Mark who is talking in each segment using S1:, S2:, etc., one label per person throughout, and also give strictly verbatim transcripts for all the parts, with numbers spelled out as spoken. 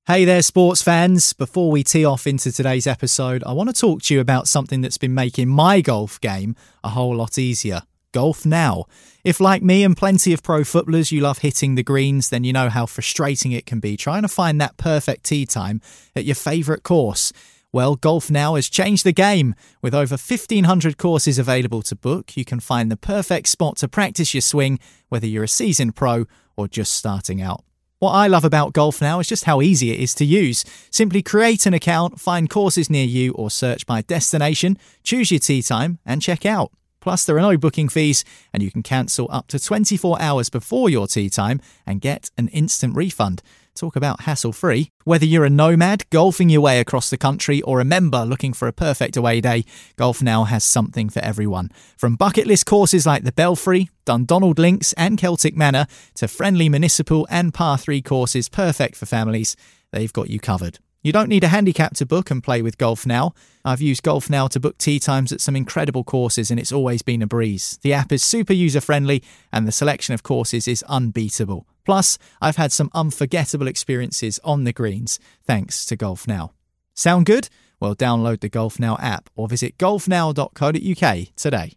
S1: Hey there, sports fans. Before we tee off into today's episode, I want to talk to you about something that's been making my golf game a whole lot easier. Golf Now. If, like me and plenty of pro footballers, you love hitting the greens, then you know how frustrating it can be trying to find that perfect tee time at your favourite course. Well, Golf Now has changed the game. With over fifteen hundred courses available to book, you can find the perfect spot to practice your swing, whether you're a seasoned pro or just starting out. What I love about Golf Now is just how easy it is to use. Simply create an account, find courses near you or search by destination, choose your tee time and check out. Plus, there are no booking fees and you can cancel up to twenty-four hours before your tee time and get an instant refund. Talk about hassle-free. Whether you're a nomad golfing your way across the country or a member looking for a perfect away day, Golf Now has something for everyone. From bucket list courses like the Belfry, Dundonald Links and Celtic Manor to friendly municipal and par three courses perfect for families, they've got you covered. You don't need a handicap to book and play with Golf Now. I've used Golf Now to book tee times at some incredible courses and it's always been a breeze. The app is super user-friendly and the selection of courses is unbeatable. Plus, I've had some unforgettable experiences on the greens thanks to Golf Now. Sound good? Well, download the Golf Now app or visit golf now dot co dot uk today.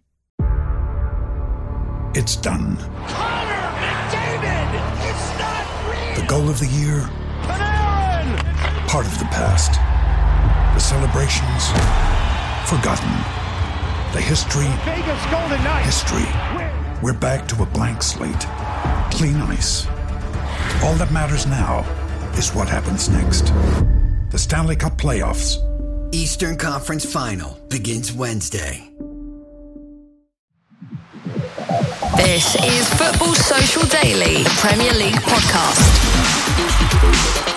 S2: It's done.
S3: Connor McDavid! It's not real!
S2: The goal of the year,
S3: Panarin!
S2: part of the past. The celebrations, forgotten. The history,
S3: Vegas Golden Knights!
S2: history. We're back to a blank slate. Clean ice. All that matters now is what happens next. The Stanley Cup Playoffs.
S4: Eastern Conference Final begins Wednesday.
S5: This is Football Social Daily, the Premier League podcast.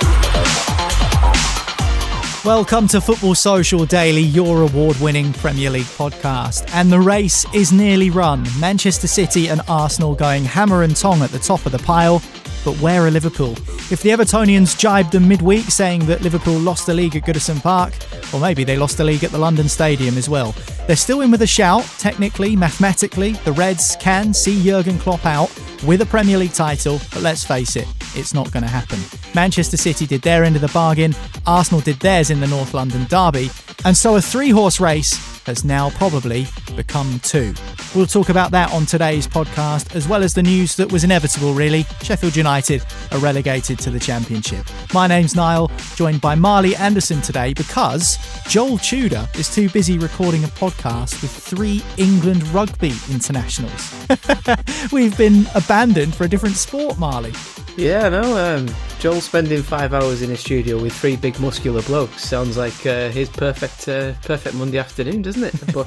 S1: Welcome to Football Social Daily, your award-winning Premier League podcast. And the race is nearly run. Manchester City and Arsenal going hammer and tong at the top of the pile. But where are Liverpool? If the Evertonians jibed them midweek saying that Liverpool lost the league at Goodison Park, or maybe they lost the league at the London Stadium as well, they're still in with a shout. Technically, mathematically, the Reds can see Jurgen Klopp out with a Premier League title, but let's face it, it's not going to happen. Manchester City did their end of the bargain, Arsenal did theirs in the North London derby, and so a three-horse race has now probably become two. We'll talk about that on today's podcast, as well as the news that was inevitable, really. Sheffield United are relegated to the Championship. My name's Niall, joined by Marley Anderson today because Joel Tudor is too busy recording a podcast with three England rugby internationals. We've been abandoned for a different sport, Marley.
S6: Yeah, no, um, Joel spending five hours in a studio with three big muscular blokes sounds like uh, his perfect uh, perfect Monday afternoon, doesn't it? But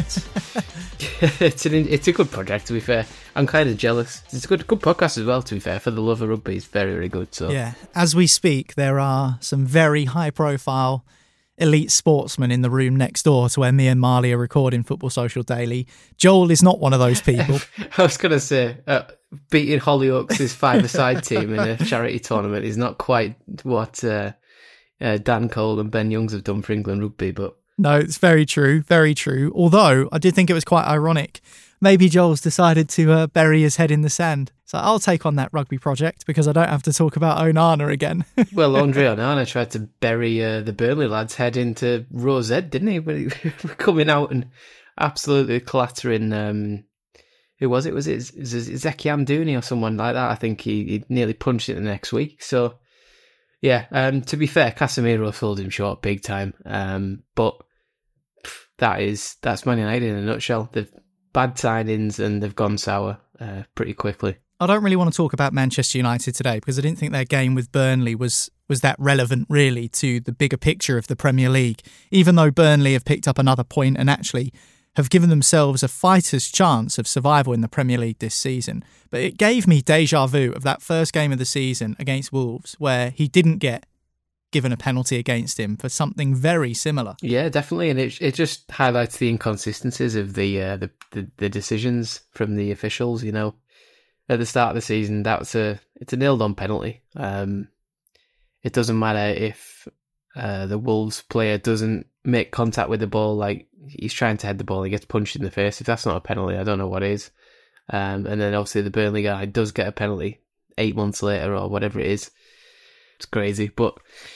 S6: it's an it's a good project, to be fair. I'm kind of jealous. It's a good good podcast as well, to be fair. For the love of rugby, it's very, very good. So
S1: yeah, as we speak, there are some very high-profile elite sportsmen in the room next door to where me and Marley are recording Football Social Daily. Joel is not one of those people.
S6: I was going to say, uh, beating Hollyoaks' five-a-side team in a charity tournament is not quite what uh, uh, Dan Cole and Ben Youngs have done for England rugby, but...
S1: No, it's very true, very true. Although, I did think it was quite ironic. Maybe Joel's decided to uh, bury his head in the sand. So I'll take on that rugby project because I don't have to talk about Onana again.
S6: Well, Andre Onana tried to bury uh, the Burnley lad's head into Rose Ed, didn't he? When he was coming out and absolutely clattering... Um, who was it? Was it Zeki Amdouni or someone like that? I think he, he nearly punched it the next week. So, yeah, um, to be fair, Casemiro sold him short big time. Um, but pff, that is that's Man United in a nutshell. They've bad signings and they've gone sour uh, pretty quickly.
S1: I don't really want to talk about Manchester United today because I didn't think their game with Burnley was, was that relevant really to the bigger picture of the Premier League, even though Burnley have picked up another point and actually have given themselves a fighter's chance of survival in the Premier League this season. But it gave me deja vu of that first game of the season against Wolves where he didn't get given a penalty against him for something very similar.
S6: Yeah, definitely, and it it just highlights the inconsistencies of the uh, the, the the decisions from the officials. You know, at the start of the season, that's a it's a nailed-on penalty. Um, it doesn't matter if uh, the Wolves player doesn't make contact with the ball, like he's trying to head the ball, he gets punched in the face. If that's not a penalty, I don't know what is. Um, and then obviously the Burnley guy does get a penalty eight months later or whatever it is. It's crazy, but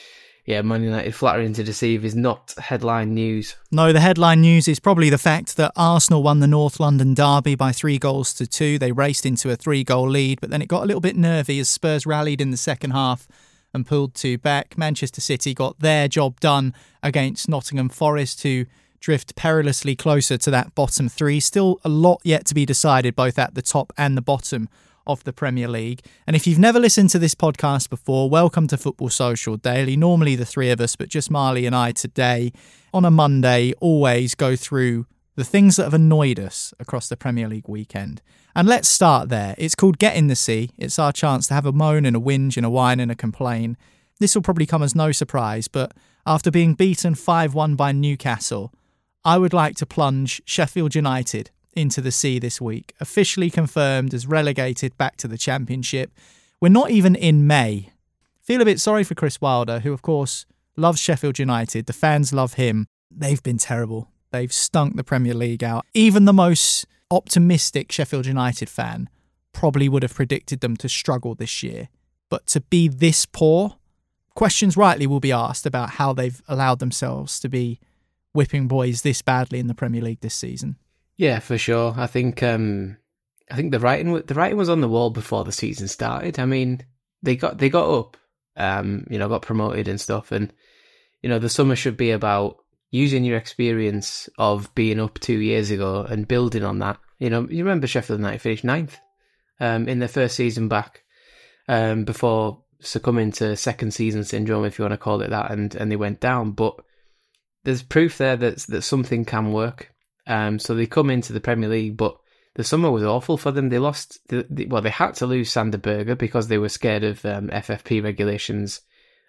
S6: Yeah, Man United flattering to deceive is not headline news.
S1: No, the headline news is probably the fact that Arsenal won the North London derby by three goals to two. They raced into a three-goal lead, but then it got a little bit nervy as Spurs rallied in the second half and pulled two back. Manchester City got their job done against Nottingham Forest, who drift perilously closer to that bottom three. Still a lot yet to be decided, both at the top and the bottom of the Premier League. And if you've never listened to this podcast before, welcome to Football Social Daily. Normally the three of us, but just Marley and I today on a Monday always go through the things that have annoyed us across the Premier League weekend. And let's start there. It's called Get in the Sea. It's our chance to have a moan and a whinge and a whine and a complain. This will probably come as no surprise, but after being beaten five one by Newcastle, I would like to plunge Sheffield United into the sea this week, officially confirmed as relegated back to the Championship. We're not even in May. Feel a bit sorry for Chris Wilder, who of course loves Sheffield United. The fans love him. They've been terrible. They've stunk the Premier League out. Even the most optimistic Sheffield United fan probably would have predicted them to struggle this year. But to be this poor, questions rightly will be asked about how they've allowed themselves to be whipping boys this badly in the Premier League this season.
S6: Yeah, for sure. I think um, I think the writing the writing was on the wall before the season started. I mean, they got they got up, um, you know, got promoted and stuff, and you know, the summer should be about using your experience of being up two years ago and building on that. You know, you remember Sheffield United finished ninth um, in their first season back um, before succumbing to second season syndrome, if you want to call it that, and and they went down. But there's proof there that that something can work. Um, so they come into the Premier League, but the summer was awful for them. They lost, the, the, well, they had to lose Sander Berge because they were scared of um, F F P regulations,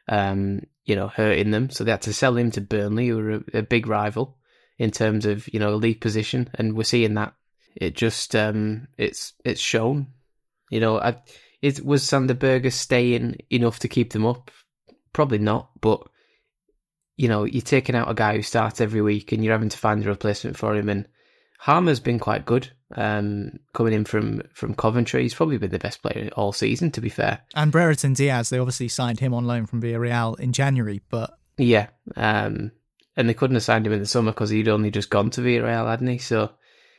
S6: um, you know, hurting them. So they had to sell him to Burnley, who were a, a big rival in terms of, you know, league position. And we're seeing that it just, um, it's it's shown. You know, I, it was Sander Berge staying enough to keep them up? Probably not, but you know, you're taking out a guy who starts every week and you're having to find a replacement for him. And Harmer's been quite good um, coming in from, from Coventry. He's probably been the best player all season, to be fair.
S1: And Brereton Diaz, they obviously signed him on loan from Villarreal in January, but...
S6: Yeah, um, and they couldn't have signed him in the summer because he'd only just gone to Villarreal, hadn't he? So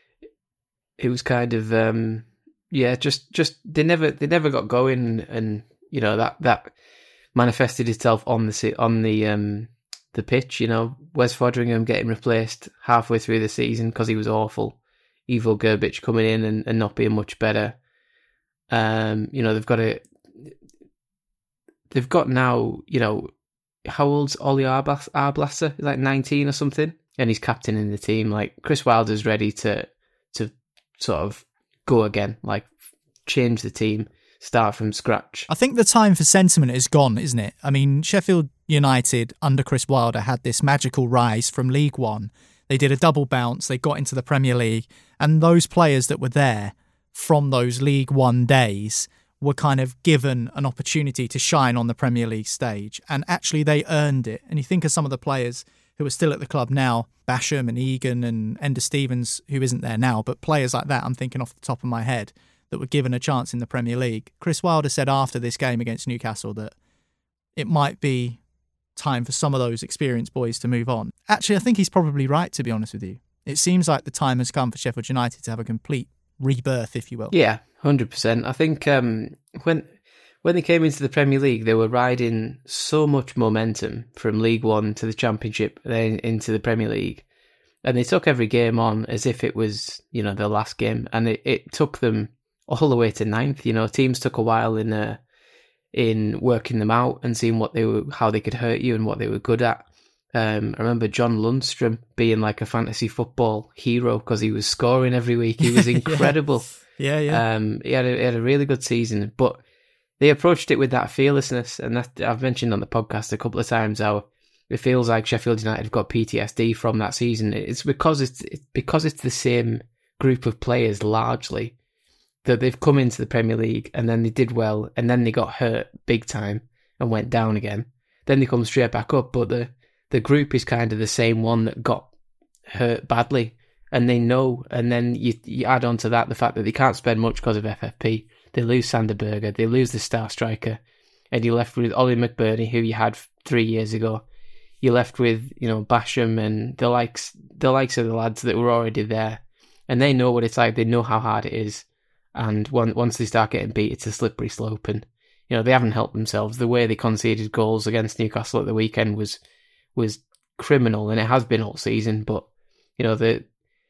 S6: it was kind of, um, yeah, just, just they never they never got going, and, you know, that, that manifested itself on the on the... Um, the pitch, you know, Wes Foderingham getting replaced halfway through the season because he was awful. Ivo Gerbic coming in and, and not being much better. Um, you know, they've got a, they've got now, you know, how old's Ollie Arblas- Arblasser? He's like nineteen or something, and he's captain in the team. Like, Chris Wilder's ready to to sort of go again, like change the team, start from scratch.
S1: I think the time for sentiment is gone, isn't it? I mean, Sheffield United under Chris Wilder had this magical rise from League One. They did a double bounce, they got into the Premier League, and those players that were there from those League One days were kind of given an opportunity to shine on the Premier League stage, and actually they earned it. And you think of some of the players who are still at the club now, Basham and Egan and Ender Stevens, who isn't there now, but players like that, I'm thinking off the top of my head, that were given a chance in the Premier League. Chris Wilder said after this game against Newcastle that it might be time for some of those experienced boys to move on. Actually, I think he's probably right, to be honest with you. It seems like the time has come for Sheffield United to have a complete rebirth, if you will.
S6: Yeah, one hundred percent. I think um, when when they came into the Premier League, they were riding so much momentum from League One to the Championship, then into the Premier League. And they took every game on as if it was, you know, their last game. And it, it took them all the way to ninth. You know, teams took a while in uh, in working them out and seeing what they were, how they could hurt you and what they were good at. Um, I remember John Lundstrom being like a fantasy football hero because he was scoring every week. He was incredible.
S1: yeah, yeah. yeah.
S6: Um, he had a, he had a really good season, but they approached it with that fearlessness. And that, I've mentioned on the podcast a couple of times how it feels like Sheffield United have got P T S D from that season. It's because it's, it's because it's the same group of players largely that they've come into the Premier League and then they did well and then they got hurt big time and went down again. Then they come straight back up, but the, the group is kind of the same one that got hurt badly and they know. And then you, you add on to that the fact that they can't spend much because of F F P. They lose Sander Berge, they lose the star striker, and you're left with Ollie McBurney, who you had three years ago. You're left with, you know, Basham and the likes, the likes of the lads that were already there, and they know what it's like. They know how hard it is, and one, once they start getting beat, it's a slippery slope. And you know, they haven't helped themselves. The way they conceded goals against Newcastle at the weekend was was criminal, and it has been all season. But you know, the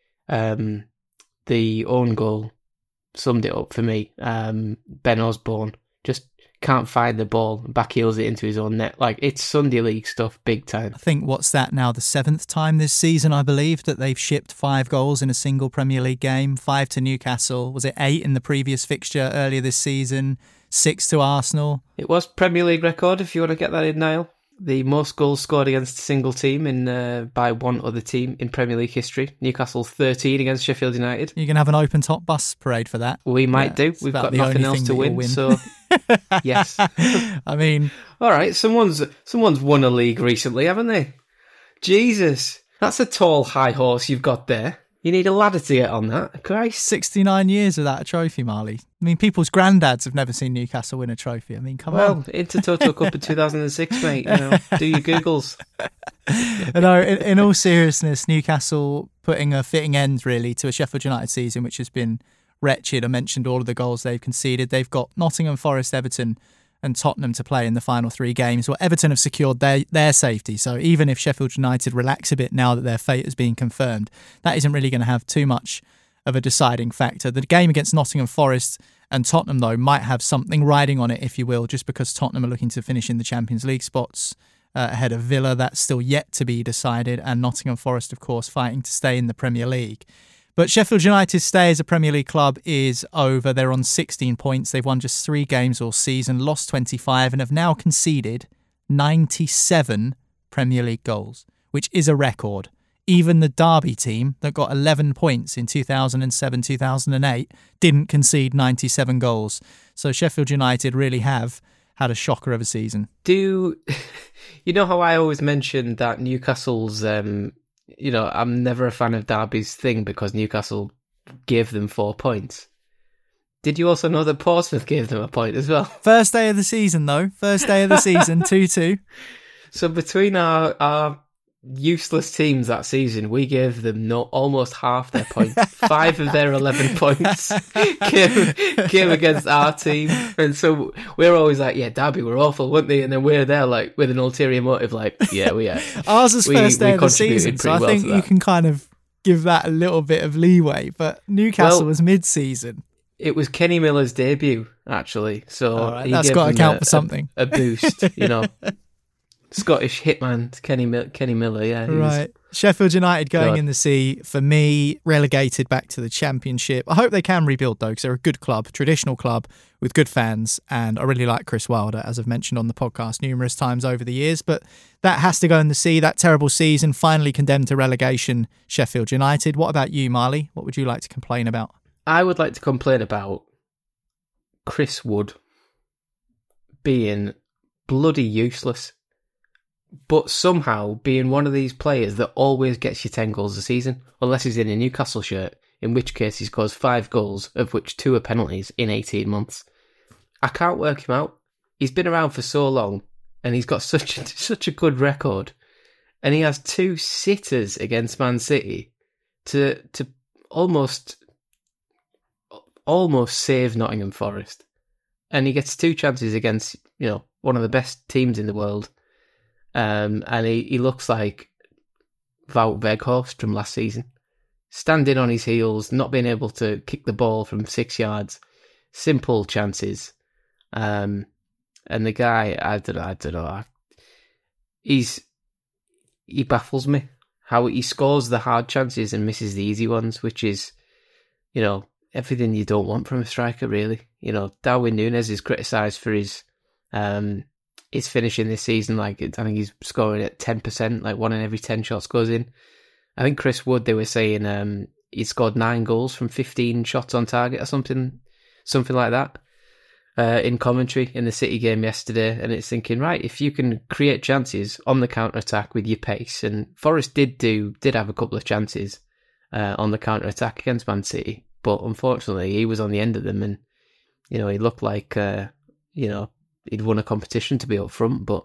S6: um, the own goal summed it up for me. Um, Ben Osborne just can't find the ball, backheels it into his own net. Like, it's Sunday League stuff, big time.
S1: I think, what's that now, the seventh time this season, I believe, that they've shipped five goals in a single Premier League game. Five to Newcastle. Was it eight in the previous fixture earlier this season? Six to Arsenal.
S6: It was Premier League record, if you want to get that in, Niall. The most goals scored against a single team in uh, by one other team in Premier League history. Newcastle thirteen against Sheffield United.
S1: You can have an open top bus parade for that.
S6: We might
S1: yeah,
S6: do. We've got nothing else to win, win, so yes.
S1: I mean,
S6: all right. Someone's someone's won a league recently, haven't they? Jesus, that's a tall, high horse you've got there. You need a ladder to get on that. Christ.
S1: sixty-nine years without a trophy, Marley. I mean, people's granddads have never seen Newcastle win a trophy. I mean, come
S6: well,
S1: on.
S6: Well, Intertoto Cup in two thousand six, mate. You know, do your Googles.
S1: No, in, in all seriousness, Newcastle putting a fitting end, really, to a Sheffield United season, which has been wretched. I mentioned all of the goals they've conceded. They've got Nottingham Forest, Everton and Tottenham to play in the final three games. Well, Everton have secured their, their safety. So even if Sheffield United relax a bit now that their fate has been confirmed, that isn't really going to have too much of a deciding factor. The game against Nottingham Forest and Tottenham, though, might have something riding on it, if you will, just because Tottenham are looking to finish in the Champions League spots uh, ahead of Villa. That's still yet to be decided. And Nottingham Forest, of course, fighting to stay in the Premier League. But Sheffield United's stay as a Premier League club is over. They're on sixteen points. They've won just three games all season, lost twenty-five, and have now conceded ninety-seven Premier League goals, which is a record. Even the Derby team that got eleven points in two thousand seven two thousand eight didn't concede ninety-seven goals. So Sheffield United really have had a shocker of a season.
S6: Do you know how I always mention that Newcastle's... Um... You know, I'm never a fan of Derby's thing because Newcastle gave them four points. Did you also know that Portsmouth gave them a point as well?
S1: First day of the season, though. First day of the season, two two.
S6: So between our, our useless teams that season, we gave them no, almost half their points. Five of their eleven points came, came against our team. And so we're always like, yeah, Derby were awful, weren't they? And then we're there like with an ulterior motive, like, yeah, we are.
S1: Ours is
S6: we,
S1: first day
S6: we
S1: of the season, so I
S6: well
S1: think you can kind of give that a little bit of leeway. But Newcastle well, was mid-season.
S6: It was Kenny Miller's debut, actually. So
S1: all right, that's got to count
S6: a,
S1: for something.
S6: A, a boost, you know. Scottish hitman Kenny Mil- Kenny Miller, yeah.
S1: Right. Sheffield United going
S6: God.
S1: in the sea, for me, relegated back to the Championship. I hope they can rebuild, though, because they're a good club, traditional club with good fans, and I really like Chris Wilder, as I've mentioned on the podcast numerous times over the years, but that has to go in the sea. That terrible season, finally condemned to relegation, Sheffield United. What about you, Marley? What would you like to complain about?
S6: I would like to complain about Chris Wood being bloody useless, but somehow being one of these players that always gets you ten goals a season, unless he's in a Newcastle shirt, in which case he scores five goals, of which two are penalties, in eighteen months. I can't work him out. He's been around for so long, and he's got such a, such a good record, and he has two sitters against Man City to to almost almost save Nottingham Forest, and he gets two chances against, you know, one of the best teams in the world. Um, and he, he looks like Wout Weghorst from last season. Standing on his heels, not being able to kick the ball from six yards. Simple chances. Um, and the guy, I don't know, I don't know. He's, he baffles me. How he scores the hard chances and misses the easy ones, which is, you know, everything you don't want from a striker, really. You know, Darwin Núñez is criticised for his... Um, His finishing this season, like, I think he's scoring at ten percent, like one in every ten shots goes in. I think Chris Wood, they were saying um, he scored nine goals from fifteen shots on target or something, something like that, uh, in commentary in the City game yesterday. And it's thinking, right, if you can create chances on the counter-attack with your pace, and Forest did do, did have a couple of chances uh, on the counter-attack against Man City, but unfortunately he was on the end of them, and, you know, he looked like, uh, you know, he'd won a competition to be up front, but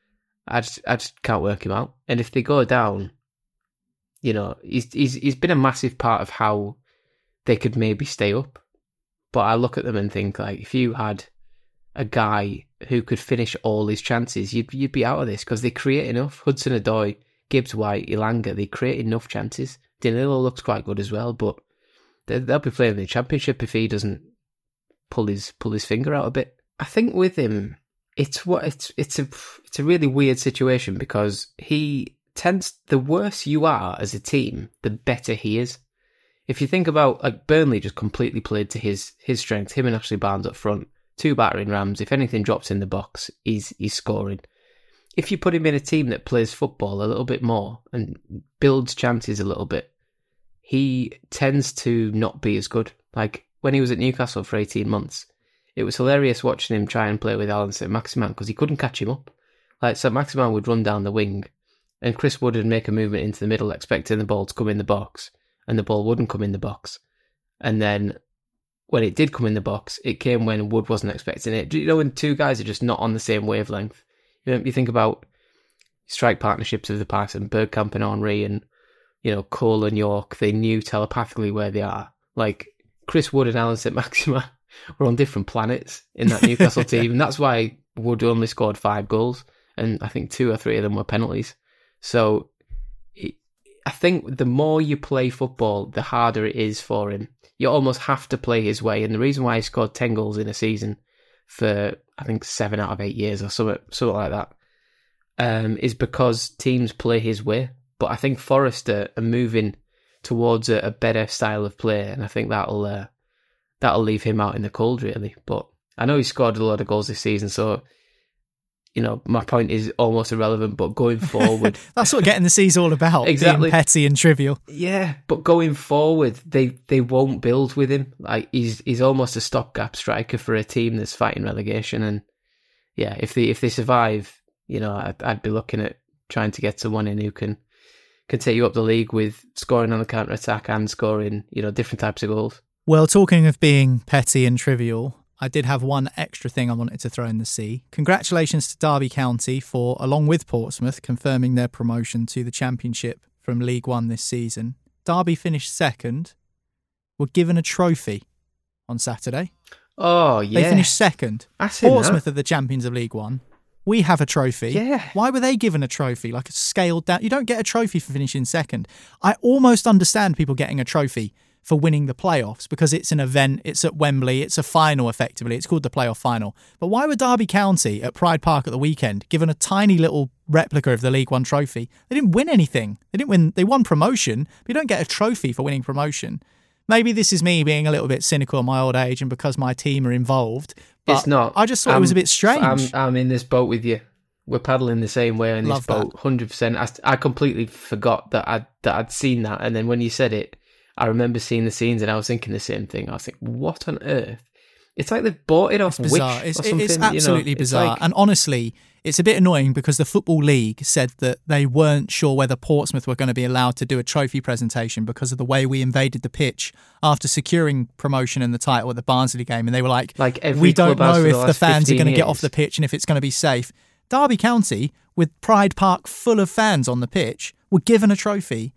S6: I just, I just can't work him out. And if they go down, you know, he's he's he's been a massive part of how they could maybe stay up. But I look at them and think, like, if you had a guy who could finish all his chances, you'd you'd be out of this, because they create enough. Hudson-Odoi, Gibbs-White, Elanga, they create enough chances. Danilo looks quite good as well, but they'll be playing the Championship if he doesn't pull his pull his finger out a bit. I think with him, it's what it's it's a it's a really weird situation, because he tends, the worse you are as a team, the better he is. If you think about, like, Burnley just completely played to his his strength. Him and Ashley Barnes up front, two battering rams. If anything drops in the box, he's he's scoring. If you put him in a team that plays football a little bit more and builds chances a little bit, he tends to not be as good. Like, when he was at Newcastle for eighteen months, it was hilarious watching him try and play with Alan Saint-Maximin, because he couldn't catch him up. Like, Saint-Maximin would run down the wing, and Chris Wood would make a movement into the middle, expecting the ball to come in the box, and the ball wouldn't come in the box. And then when it did come in the box, it came when Wood wasn't expecting it. You know, when two guys are just not on the same wavelength. You know, you think about strike partnerships of the past, and Bergkamp and Henry, and, you know, Cole and York, they knew telepathically where they are. Like, Chris Wood and Alan Saint-Maximin were on different planets in that Newcastle team, and that's why Wood only scored five goals, and I think two or three of them were penalties. So it, I think the more you play football, the harder it is for him. You almost have to play his way, and the reason why he scored ten goals in a season for, I think, seven out of eight years or something, something like that, um, is because teams play his way. But I think Forest are, are moving towards a, a better style of play, and I think that'll uh, that'll leave him out in the cold, really. But I know he scored a lot of goals this season, so, you know, my point is almost irrelevant. But going forward,
S1: that's what getting the C's all about.
S6: Exactly,
S1: being petty and trivial.
S6: Yeah, but going forward, they they won't build with him. Like, he's he's almost a stopgap striker for a team that's fighting relegation. And yeah, if they if they survive, you know, I'd, I'd be looking at trying to get someone in who can can take you up the league with scoring on the counter attack and scoring, you know, different types of goals.
S1: Well, talking of being petty and trivial, I did have one extra thing I wanted to throw in the sea. Congratulations to Derby County for, along with Portsmouth, confirming their promotion to the Championship from League One this season. Derby finished second, were given a trophy on Saturday.
S6: Oh, yeah.
S1: They finished second.
S6: Portsmouth
S1: are the champions of League One. We have a trophy.
S6: Yeah.
S1: Why were they given a trophy? Like a scaled down. You don't get a trophy for finishing second. I almost understand people getting a trophy for winning the playoffs, because it's an event, it's at Wembley, it's a final effectively, it's called the playoff final. But why were Derby County at Pride Park at the weekend given a tiny little replica of the League One trophy? They didn't win anything. They didn't win. They won promotion, but you don't get a trophy for winning promotion. Maybe this is me being a little bit cynical at my old age and because my team are involved. But
S6: it's not.
S1: I just thought
S6: I'm,
S1: it was a bit strange.
S6: I'm, I'm in this boat with you. We're paddling the same way in this
S1: Love
S6: boat,
S1: that.
S6: one hundred percent. I, I completely forgot that I'd, that I'd seen that. And then when you said it, I remember seeing the scenes and I was thinking the same thing. I was thinking, what on earth? It's like they've bought it off
S1: It's
S6: Wish
S1: bizarre. It's,
S6: or something.
S1: it's absolutely
S6: you know?
S1: bizarre.
S6: It's like,
S1: and honestly, it's a bit annoying because the Football League said that they weren't sure whether Portsmouth were going to be allowed to do a trophy presentation because of the way we invaded the pitch after securing promotion and the title at the Barnsley game. And they were like,
S6: like every
S1: we don't
S6: club has
S1: know
S6: for
S1: if
S6: the
S1: the
S6: last
S1: fans are going to get
S6: years.
S1: off the pitch and if it's going to be safe. Derby County, with Pride Park full of fans on the pitch, were given a trophy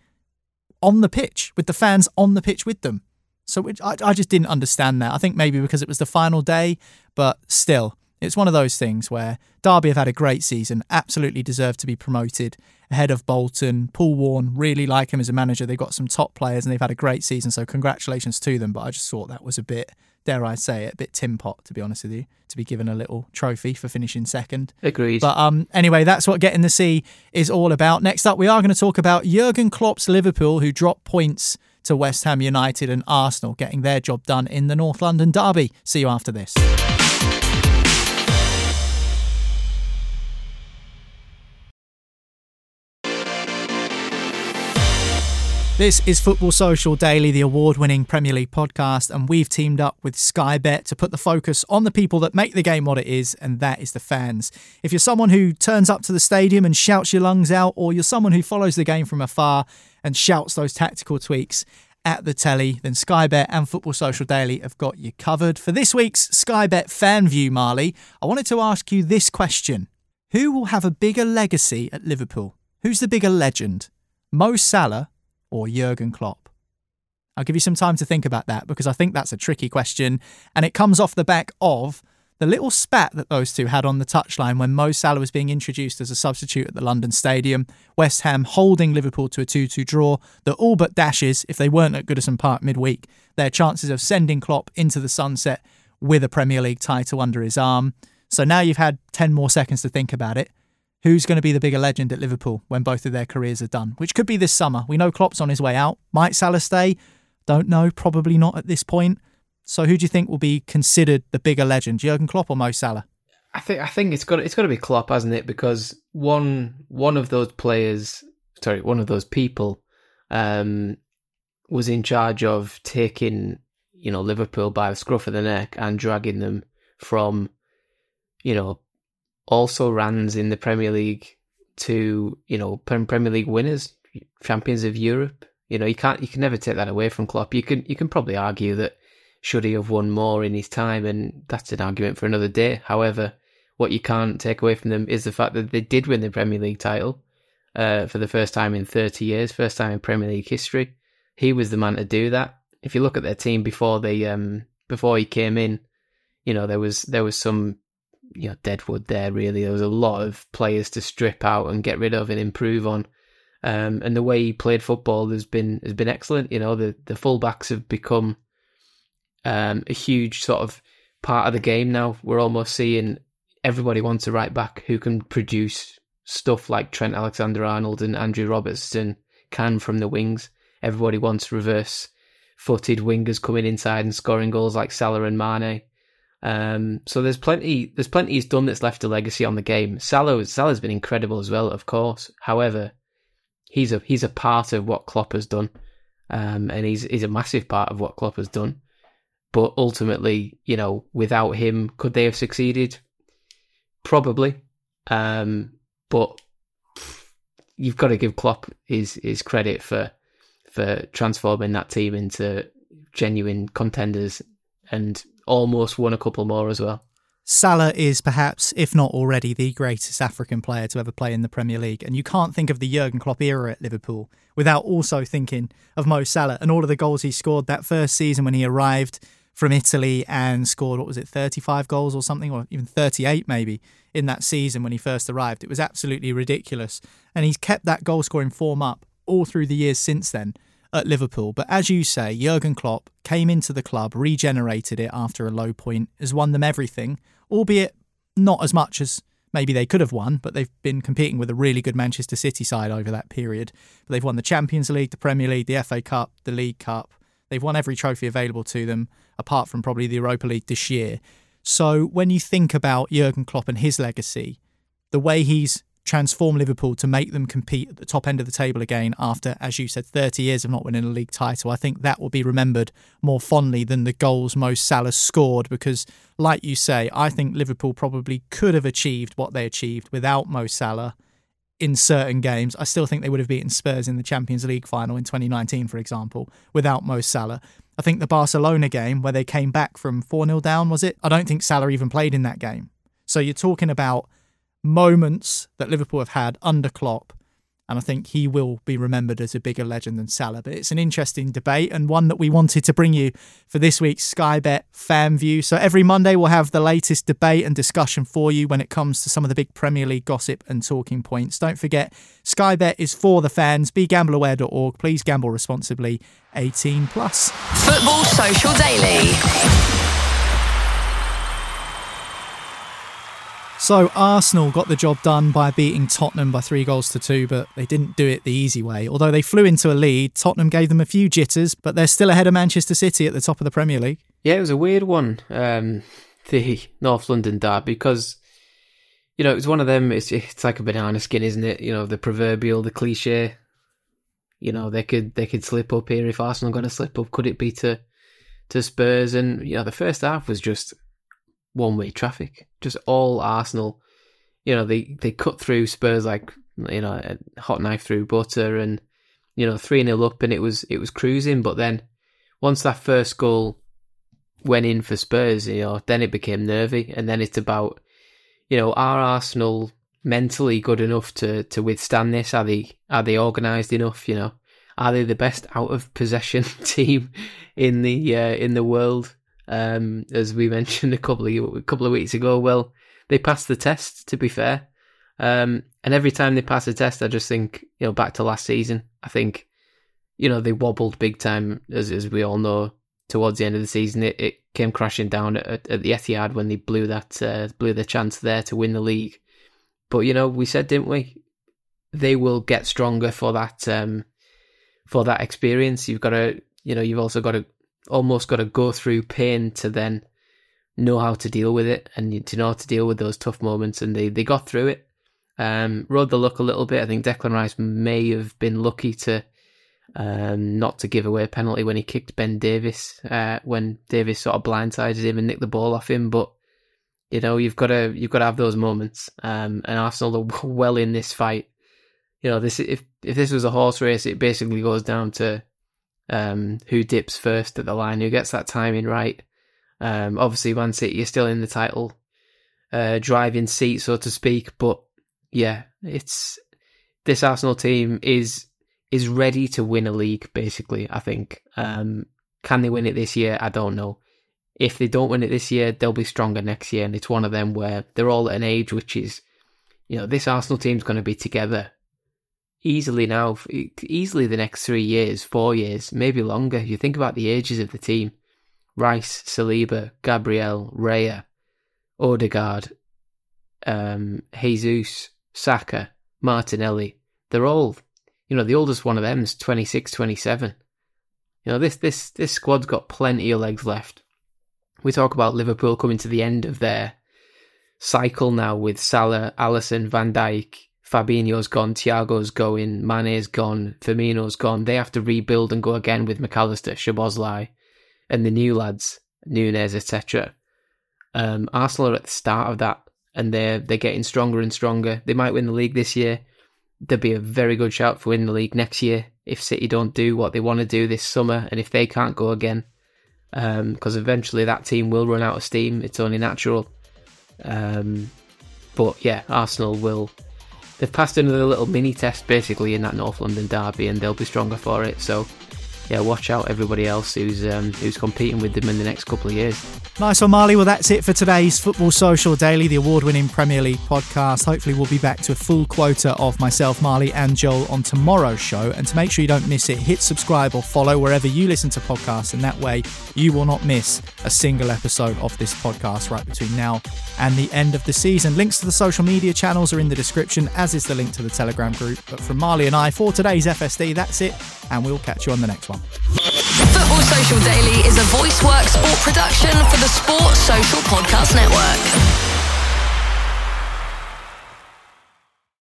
S1: on the pitch, with the fans on the pitch with them. So it, I, I just didn't understand that. I think maybe because it was the final day, but still, it's one of those things where Derby have had a great season, absolutely deserve to be promoted ahead of Bolton. Paul Warne, really like him as a manager. They've got some top players and they've had a great season, so congratulations to them. But I just thought that was a bit, dare I say it, a bit tin pot, to be honest with you, to be given a little trophy for finishing second.
S6: Agreed.
S1: But um, anyway, that's what Getting the Sea is all about. Next up, we are going to talk about Jurgen Klopp's Liverpool, who dropped points to West Ham United, and Arsenal getting their job done in the North London derby. See you after this. This is Football Social Daily, the award-winning Premier League podcast, and we've teamed up with Sky Bet to put the focus on the people that make the game what it is, and that is the fans. If you're someone who turns up to the stadium and shouts your lungs out, or you're someone who follows the game from afar and shouts those tactical tweaks at the telly, then Sky Bet and Football Social Daily have got you covered. For this week's Sky Bet Fan View, Marley, I wanted to ask you this question. Who will have a bigger legacy at Liverpool? Who's the bigger legend? Mo Salah or Jurgen Klopp? I'll give you some time to think about that because I think that's a tricky question, and it comes off the back of the little spat that those two had on the touchline when Mo Salah was being introduced as a substitute at the London Stadium. West Ham holding Liverpool to a two two draw that all but dashes, if they weren't at Goodison Park midweek, their chances of sending Klopp into the sunset with a Premier League title under his arm. So now you've had ten more seconds to think about it. Who's going to be the bigger legend at Liverpool when both of their careers are done? Which could be this summer. We know Klopp's on his way out. Might Salah stay? Don't know. Probably not at this point. So who do you think will be considered the bigger legend, Jurgen Klopp or Mo Salah?
S6: I think I think it's got it's got to be Klopp, hasn't it? Because one one of those players, sorry, one of those people, um, was in charge of taking, you know, Liverpool by the scruff of the neck and dragging them from, you know, also runs in the Premier League to, you know, Premier League winners, champions of Europe. You know, you can't you can never take that away from Klopp. You can you can probably argue that should he have won more in his time, and that's an argument for another day. However, what you can't take away from them is the fact that they did win the Premier League title uh, for the first time in thirty years, first time in Premier League history. He was the man to do that. If you look at their team before they um before he came in, you know, there was there was some you know deadwood there. Really, there was a lot of players to strip out and get rid of and improve on. Um, and the way he played football has been has been excellent. You know, the the fullbacks have become Um, a huge sort of part of the game now. We're almost seeing everybody wants a right back who can produce stuff like Trent Alexander-Arnold and Andrew Robertson can from the wings. Everybody wants reverse-footed wingers coming inside and scoring goals like Salah and Mane. Um, so there's plenty. There's plenty he's done that's left a legacy on the game. Salah, Salah's been incredible as well, of course. However, he's a he's a part of what Klopp has done, um, and he's he's a massive part of what Klopp has done. But ultimately, you know, without him, could they have succeeded? Probably. Um, but you've got to give Klopp his, his credit for for transforming that team into genuine contenders and almost won a couple more as well.
S1: Salah is perhaps, if not already, the greatest African player to ever play in the Premier League. And you can't think of the Jurgen Klopp era at Liverpool without also thinking of Mo Salah and all of the goals he scored that first season when he arrived from Italy and scored, what was it, thirty-five goals or something, or even thirty-eight maybe, in that season when he first arrived. It was absolutely ridiculous. And he's kept that goal-scoring form up all through the years since then at Liverpool. But as you say, Jurgen Klopp came into the club, regenerated it after a low point, has won them everything, albeit not as much as maybe they could have won, but they've been competing with a really good Manchester City side over that period. But they've won the Champions League, the Premier League, the F A Cup, the League Cup. They've won every trophy available to them, apart from probably the Europa League this year. So when you think about Jurgen Klopp and his legacy, the way he's transformed Liverpool to make them compete at the top end of the table again after, as you said, thirty years of not winning a league title, I think that will be remembered more fondly than the goals Mo Salah scored, because, like you say, I think Liverpool probably could have achieved what they achieved without Mo Salah in certain games. I still think they would have beaten Spurs in the Champions League final in twenty nineteen, for example, without Mo Salah. I think the Barcelona game where they came back from four nil down, was it? I don't think Salah even played in that game. So you're talking about moments that Liverpool have had under Klopp, and I think he will be remembered as a bigger legend than Salah. But it's an interesting debate and one that we wanted to bring you for this week's Sky Bet Fan View. So every Monday we'll have the latest debate and discussion for you when it comes to some of the big Premier League gossip and talking points. Don't forget, Sky Bet is for the fans. be gamble aware dot org. Please gamble responsibly. eighteen plus.
S5: Football Social Daily.
S1: So Arsenal got the job done by beating Tottenham by three goals to two, but they didn't do it the easy way. Although they flew into a lead, Tottenham gave them a few jitters, but they're still ahead of Manchester City at the top of the Premier League.
S6: Yeah, it was a weird one, um, the North London derby, because, you know, it was one of them, it's, it's like a banana skin, isn't it? You know, the proverbial, the cliche, you know, they could they could slip up here if Arsenal got to slip up. Could it be to, to Spurs? And, you know, the first half was just one-way traffic, just all Arsenal. You know, they, they cut through Spurs like, you know, a hot knife through butter, and you know, three nil up and it was it was cruising. But then once that first goal went in for Spurs, you know, then it became nervy. And then it's about, you know, are Arsenal mentally good enough to, to withstand this? Are they are they organised enough? You know, are they the best out of possession team in the uh, in the world? Um, as we mentioned a couple of a couple of weeks ago, well, they passed the test. To be fair, um, and every time they pass the test, I just think, you know, back to last season. I think, you know, they wobbled big time, as as we all know. Towards the end of the season, it, it came crashing down at, at the Etihad when they blew that uh, blew the chance there to win the league. But, you know, we said, didn't we? They will get stronger for that um, for that experience. You've got to, you know, you've also got to almost got to go through pain to then know how to deal with it and to know how to deal with those tough moments. And they, they got through it. Um, rode the luck a little bit. I think Declan Rice may have been lucky to um, not to give away a penalty when he kicked Ben Davies, uh, when Davies sort of blindsided him and nicked the ball off him. But, you know, you've got to you've got to have those moments. Um, and Arsenal are well in this fight. You know, this if if this was a horse race, it basically goes down to um, who dips first at the line, who gets that timing right. Um, obviously, Man City is still in the title uh, driving seat, so to speak. But yeah, it's this Arsenal team is is ready to win a league. Basically, I think. Um, can they win it this year? I don't know. If they don't win it this year, they'll be stronger next year, and it's one of them where they're all at an age which is, you know, this Arsenal team's going to be together easily now, easily the next three years, four years, maybe longer. You think about the ages of the team: Rice, Saliba, Gabriel, Raya, Odegaard, um, Jesus, Saka, Martinelli. They're all, you know, the oldest one of them is twenty-six, twenty-seven. You know, this this this squad's got plenty of legs left. We talk about Liverpool coming to the end of their cycle now with Salah, Alisson, Van Dijk, Fabinho's gone, Thiago's going, Mane's gone, Firmino's gone. They have to rebuild and go again with McAllister, Szoboszlai, and the new lads, Nunes, et cetera. Um, Arsenal are at the start of that, and they're they're getting stronger and stronger. They might win the league this year. There'll be a very good shout for winning the league next year if City don't do what they want to do this summer, and if they can't go again. Because um, eventually that team will run out of steam. It's only natural. Um, but yeah, Arsenal will. They've passed another little mini test basically in that North London derby, and they'll be stronger for it. So yeah, watch out everybody else who's um, who's competing with them in the next couple of years.
S1: Nice one, Marley. Well, that's it for today's Football Social Daily, the award-winning Premier League podcast. Hopefully we'll be back to a full quota of myself, Marley and Joel on tomorrow's show. And to make sure you don't miss it, hit subscribe or follow wherever you listen to podcasts, and that way you will not miss a single episode of this podcast right between now and the end of the season. Links to the social media channels are in the description, as is the link to the Telegram group. But from Marley and I, for today's F S D, that's it, and we'll catch you on the next one.
S5: Football Social Daily is a VoiceWorks sport production for the Sport Social Podcast Network.